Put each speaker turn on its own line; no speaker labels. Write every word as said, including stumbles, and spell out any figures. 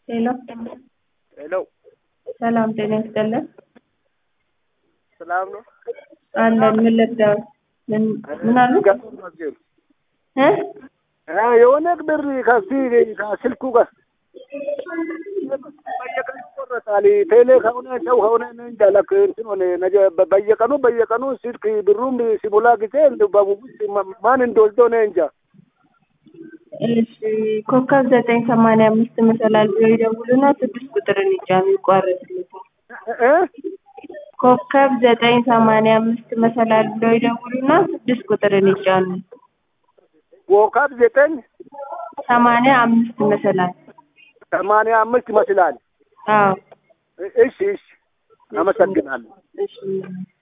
ሄሎ
ሄሎ
ሰላም ጤና ይስጥልን።
ሰላም ነው
አለን ምን ልርዳው? ምን ምን አሉ? እ
አ የሆነ ብር ከሲ ከስልኩ ጋር በየቀኑ ቆረጣሊ ቴሌ ከሆነ ሰው ከሆነ እንጃ ለክ እንትን ሆነ ነገ በየቀኑ በየቀኑ ስልክ ብሩም ሲሞላ ጊዜ እንደ ባቡስ ማን እንደወልዶ ነው እንጃ።
እሺ ኮከብ ዘጠኝ ሰማንያ አምስት መሰላል ብለው ይደውሉና ስድስት ቁጥርን ይጫኑ ይቋረጥልዎታል።
እ
ኮከብ ዘጠኝ ሰማንያ አምስት መሰላል ብለው ይደውሉና ስድስት ቁጥርን ይጫኑ።
ኮከብ ዘጠኝ
ሰማንያ አምስት መሰላል
ሰማንያ አምስት ይመስላል።
አዎ
እሺ እሺ አመሰግናለሁ።
እሺ